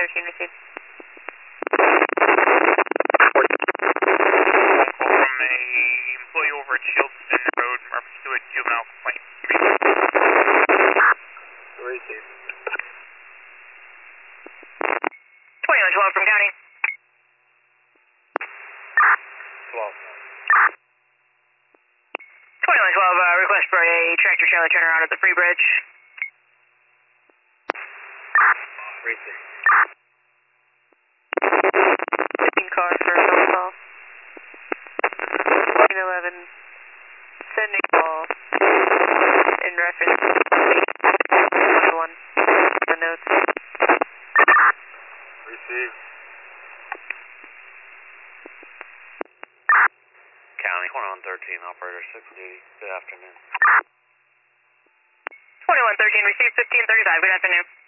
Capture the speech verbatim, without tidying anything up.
thirteen received. Call from a employee over at Shieldston Road, reference to a juvenile complaint. Received. twenty-one twelve from county. twelve. twenty-one twelve, uh, request for a tractor trailer turnaround at the Free Bridge. Received. Waiting car for a phone call. nine eleven, sending call in reference to twenty-one, the notes. Received. County, twenty-one thirteen, operator six duty, good afternoon. twenty-one thirteen, received fifteen thirty-five, good afternoon.